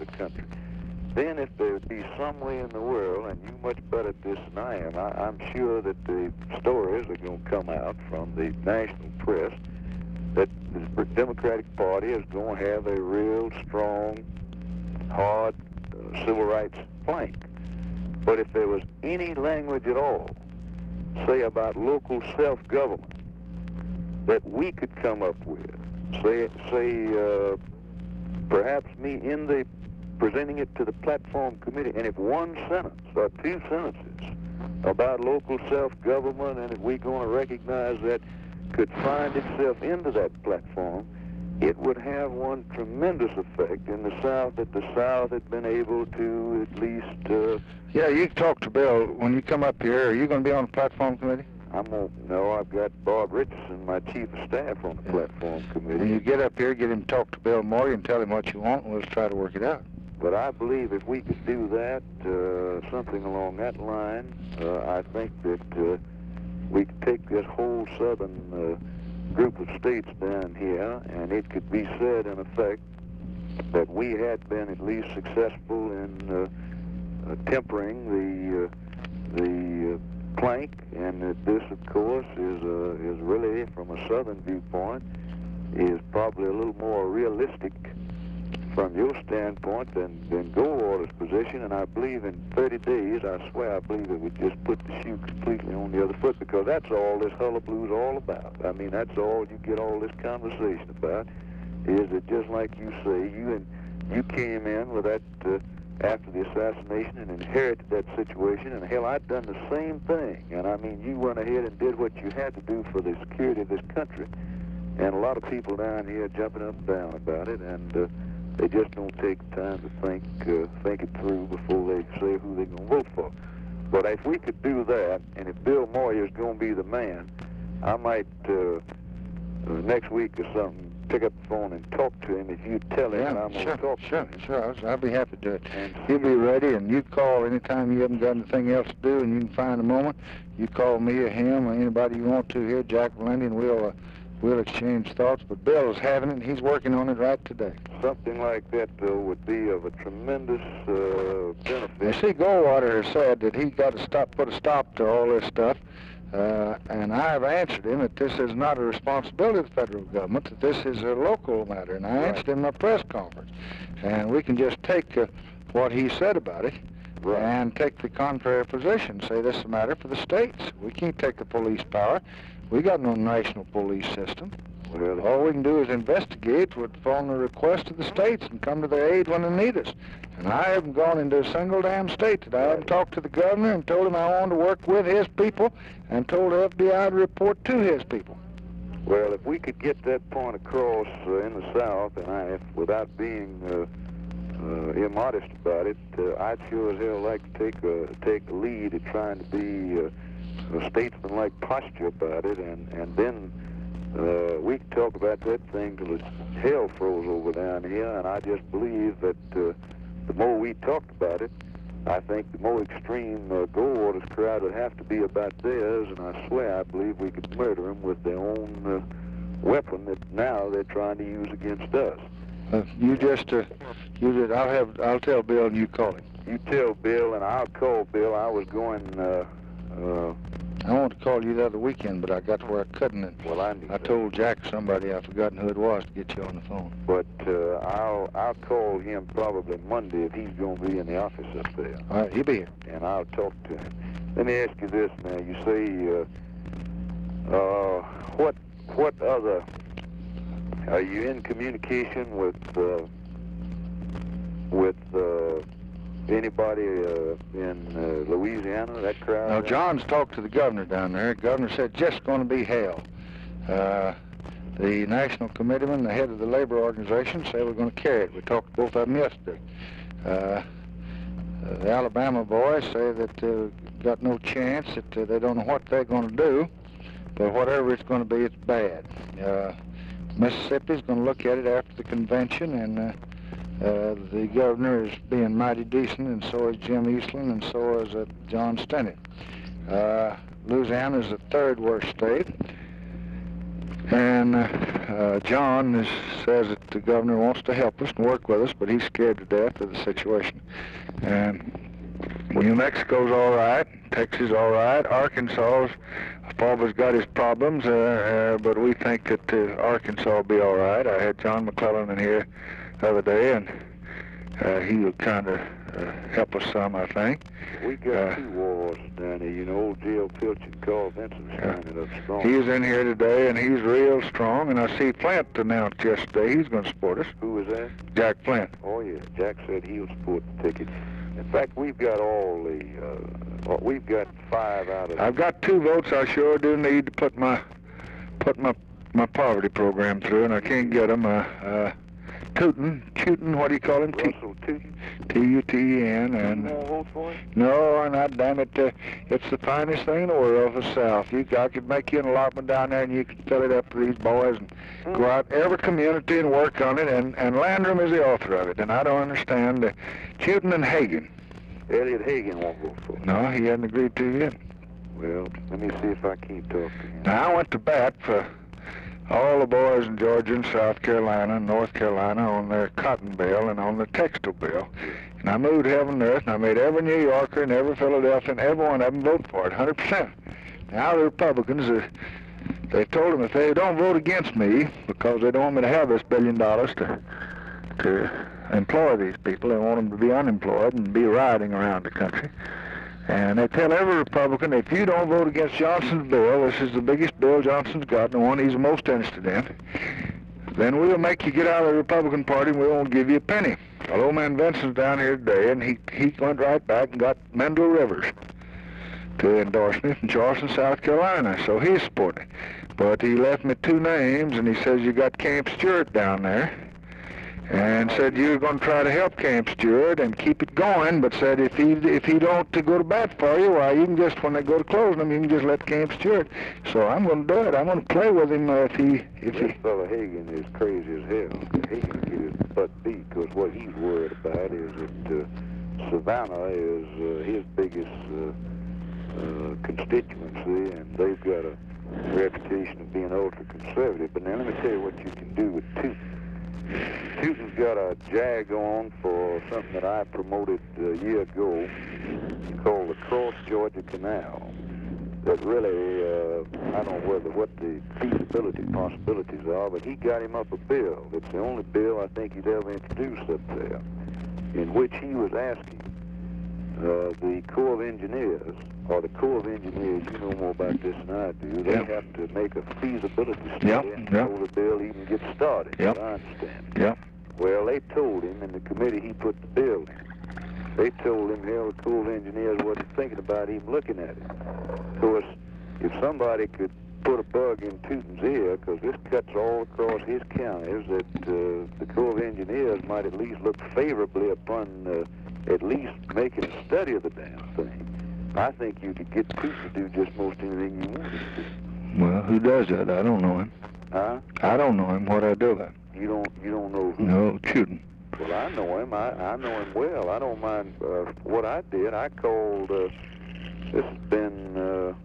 the country. Then if there would be some way in the world, and you much better at this than I am, I'm sure that the stories are going to come out from the national press that the Democratic Party is going to have a real strong, hard civil rights flank. But if there was any language at all, say about local self-government, that we could come up with, perhaps me in the presenting it to the platform committee, and if one sentence or two sentences about local self-government, and if we're going to recognize that, could find itself into that platform, it would have one tremendous effect in the South, that the South had been able to at least... Yeah, you can talk to Bill when you come up here. Are you going to be on the platform committee? No, I've got Bob Richardson, my chief of staff, on the platform committee. When you get up here, get him to talk to Bill Morgan, tell him what you want, and let's try to work it out. But I believe if we could do that, something along that line, I think that we could take this whole southern group of states down here, and it could be said, in effect, that we had been at least successful in tempering the plank, and that this, of course, is really, from a southern viewpoint, is probably a little more realistic from your standpoint than Goldwater's position. And I believe in 30 days, I swear, I believe it would just put the shoe completely on the other foot, because that's all this hullabaloo's all about. I mean, that's all you get all this conversation about, is that just like you say, you came in with that after the assassination and inherited that situation, and hell, I'd done the same thing. And I mean, you went ahead and did what you had to do for the security of this country. And a lot of people down here jumping up and down about it, and they just don't take time to think it through before they say who they're going to vote for. But if we could do that, and if Bill Moyer is going to be the man, I might next week or something pick up the phone and talk to him if you tell him I'm going to talk to him. Sure. I'll be happy to do it. He'll be ready, and you call anytime you haven't got anything else to do and you can find a moment. You call me or him or anybody you want to here, Jack Valenti, and we'll exchange thoughts. But Bill is having it, and he's working on it right today. Something like that, though, would be of a tremendous benefit. You see, Goldwater has said that he's got to put a stop to all this stuff. And I've answered him that this is not a responsibility of the federal government, that this is a local matter. And I answered him in a press conference. And we can just take what he said about it and take the contrary position, say this is a matter for the states. We can't take the police power. We got no national police system. Really? All we can do is investigate on the request of the states and come to their aid when they need us. And I haven't gone into a single damn state that I haven't talked to the governor and told him I wanted to work with his people, and told the FBI to report to his people. Well, if we could get that point across in the South, and without being immodest about it, I'd sure as hell like to take the lead at trying to be a statesman-like posture about it, and then we can talk about that thing till the hell froze over down here. And I just believe that the more we talked about it, I think the more extreme Goldwater's crowd would have to be about theirs, and I swear I believe we could murder them with their own weapon that now they're trying to use against us. I'll tell Bill and you call him. You tell Bill and I'll call Bill. I was going, I wanted to call you the other weekend, but I got to where I couldn't. And well, I told Jack somebody, I've forgotten who it was, to get you on the phone. But I'll call him probably Monday if he's going to be in the office up there. All right, he'll be here. And I'll talk to him. Let me ask you this now. You say, what other, are you in communication with anybody in Louisiana, that crowd? No, John's talked to the governor down there. The governor said just going to be hell. The national committeeman, the head of the labor organization, say we're going to carry it. We talked to both of them yesterday. The Alabama boys say that they've got no chance, that they don't know what they're going to do, but whatever it's going to be, it's bad. Mississippi's going to look at it after the convention, and the governor is being mighty decent, and so is Jim Eastland, and so is John Stennett. Louisiana is the third worst state. And John says that the governor wants to help us and work with us, but he's scared to death of the situation. And New Mexico's all right, Texas all right, Arkansas's Papa's got his problems, but we think that Arkansas will be all right. I had John McClellan in here the other day, and he will kind of help us some, I think. We got two wars down there, you know. Old J.L. Pilch and Carl Vincent standing up strong. He's in here today, and he's real strong, and I see Flint announced yesterday he's going to support us. Who was that? Jack Flint. Oh, yeah. Jack said he'll support the ticket. In fact, we've got all the, we've got 5 out of... I've got 2 votes. I sure do need to put my poverty program through, and I can't get them. Tootin, what do you call him? Russell Tootin. T-U-T-E-N. And you won't vote for him? No, not damn it. It's the finest thing in the world for the South. I could make you an allotment down there, and you could fill it up for these boys and go out every community and work on it. And Landrum is the author of it, and I don't understand. Tootin and Hagan. Elliot Hagan won't vote for him. No, he hasn't agreed to yet. Well, let me see if I can't talk to him. Now, I went to bat for all the boys in Georgia and South Carolina and North Carolina on their cotton bill and on the textile bill. And I moved heaven and earth, and I made every New Yorker and every Philadelphian, every one of them vote for it, 100%. Now the Republicans, they told them if they don't vote against me, because they don't want me to have this $1 billion to employ these people, they want them to be unemployed and be riding around the country. And they tell every Republican, if you don't vote against Johnson's bill, this is the biggest bill Johnson's got, and the one he's the most interested in, then we'll make you get out of the Republican Party and we won't give you a penny. Well, old man Vincent's down here today, and he went right back and got Mendel Rivers to endorse me from Charleston, South Carolina, so he's supporting. But he left me 2 names, and he says you got Camp Stewart down there, and said you're going to try to help Camp Stewart and keep it going, but said if he don't go to bat for you, why, you can just, when they go to closing him, you can just let Camp Stewart. So I'm going to do it. I'm going to play with him This fella Hagan is crazy as hell. Hagan get his butt beat, because what he's worried about is that Savannah is his biggest constituency, and they've got a reputation of being ultra-conservative. But now let me tell you what you can do with Tootin. Tootin's got a jag on for something that I promoted a year ago called the Cross Georgia Canal. That really, I don't know what the feasibility possibilities are, but he got him up a bill. It's the only bill I think he's ever introduced up there, in which he was asking the Corps of Engineers, or the Corps of Engineers, you know more about this than I do, they have to make a feasibility study before the bill even gets started, as I understand it. Well, they told him in the committee he put the bill in. They told him, hell, the Corps of Engineers wasn't thinking about even looking at it. Of course, if somebody could put a bug in Tootin's ear, because this cuts all across his counties, that the Corps of Engineers might at least look favorably upon at least making a study of the damn thing. I think you could get Tootin to do just most anything you wanted to. Well, who does that? I don't know him. Huh? I don't know him. What'd I do about him? You don't know who? No, Tootin. Well, I know him. I know him well. I don't mind what I did. I called, this has been,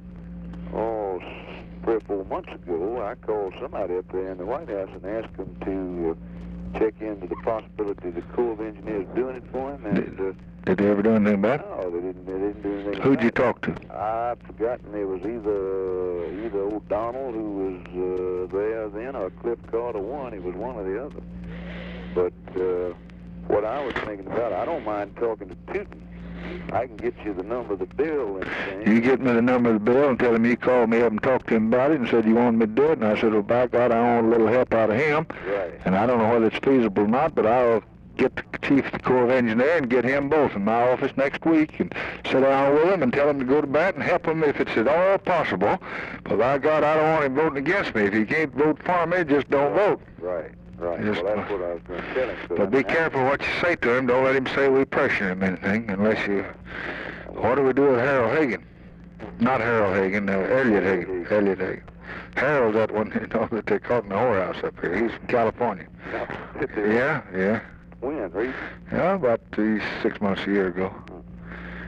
3 or 4 months ago, I called somebody up there in the White House and asked them to check into the possibility of the Corps of Engineers doing it for him. And did they ever do anything about it? No, they didn't do anything. Who'd you talk to? I've forgotten. It was either old Donald, who was there then, or Cliff Carter one. It was one or the other. But what I was thinking about, I don't mind talking to Tootin. I can get you the number of the bill and things. You get me the number of the bill and tell him you called me up and talked to him about it and said you wanted me to do it. And I said, well, by God, I want a little help out of him. Right. And I don't know whether it's feasible or not, but I'll get the chief of the Corps of Engineers and get him both in my office next week and sit down with him and tell him to go to bat and help him if it's at all possible. But by God, I don't want him voting against me. If he can't vote for me, just don't vote. Right. Well, that's what I was going to tell him. But be careful what you say to him. Don't let him say we pressure him anything unless you... What do we do with Harold Hagan? Not Harold Hagan, Elliot Hagan. Elliot Hagan. Harold's that one, that they caught in the whorehouse up here. He's from California. Yeah. When, Reed? Yeah, about 6 months, a year ago.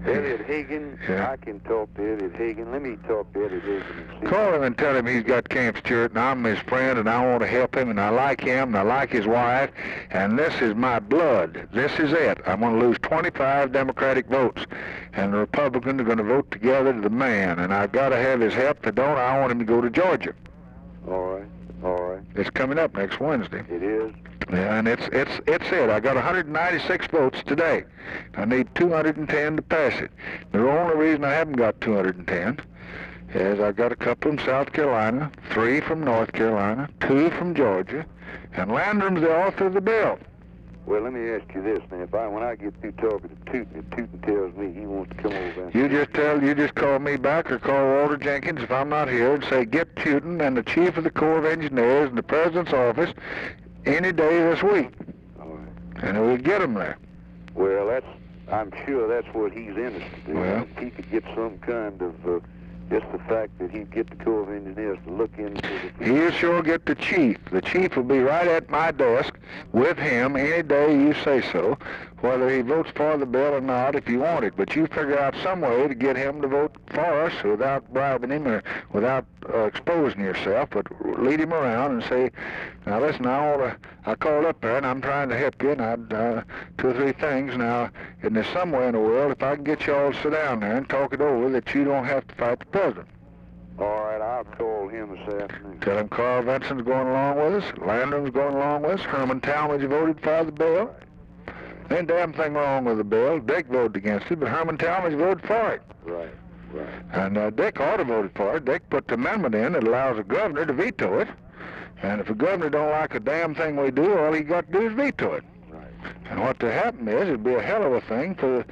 Elliot Hagan, Yeah. I can talk to Elliot Hagan. Let me talk to Elliot Hagan and see. Call him and tell him he's got Camp Stewart, and I'm his friend, and I want to help him, and I like him, and I like his wife, and this is my blood. This is it. I'm going to lose 25 Democratic votes, and the Republicans are going to vote together to the man, and I've got to have his help. If they don't, I want him to go to Georgia. All right, all right. It's coming up next Wednesday. It is? Yeah, and it's it. I got 196 votes today. I need 210 to pass it. The only reason I haven't got 210 is I got a couple from South Carolina, 3 from North Carolina, 2 from Georgia, and Landrum's the author of the bill. Well, let me ask you this, now. When I get through talking to Tootin, if Tootin tells me he wants to come over and... You just call me back or call Walter Jenkins if I'm not here and say, get Tootin and the chief of the Corps of Engineers in the President's office any day this week. All right. And we'll get him there. Well, I'm sure that's what he's interested in. Well. If he could get some kind of, just the fact that he'd get the Corps of Engineers to look into the... He'll sure get the chief. The chief will be right at my desk with him any day you say so, whether he votes for the bill or not if you want it. But you figure out some way to get him to vote for us without bribing him or without exposing yourself, but lead him around and say, now listen, I called up there and I'm trying to help you, and I'd 2 or 3 things. Now, and there's some way in the world, if I can get you all to sit down there and talk it over, that you don't have to fight the president. All right, I'll call him this afternoon. Tell him Carl Vinson's going along with us, Landrum's going along with us, Herman Talmadge voted for the bill. There ain't a damn thing wrong with the bill. Dick voted against it, but Herman Talmadge voted for it. Right, right. And Dick ought to vote for it. Dick put the amendment in that allows the governor to veto it. And if the governor don't like a damn thing we do, all he got to do is veto it. Right. And what to happen is it'd be a hell of a thing for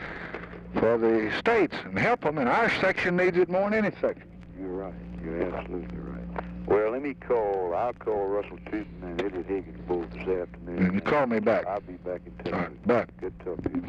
the states and help them. And our section needs it more than any section. You're right. You're absolutely right. Well, I'll call Russell Tootin and Elliot Hagan both this afternoon. And you call me back. I'll be back in touch. All right, bye. Good talking to you.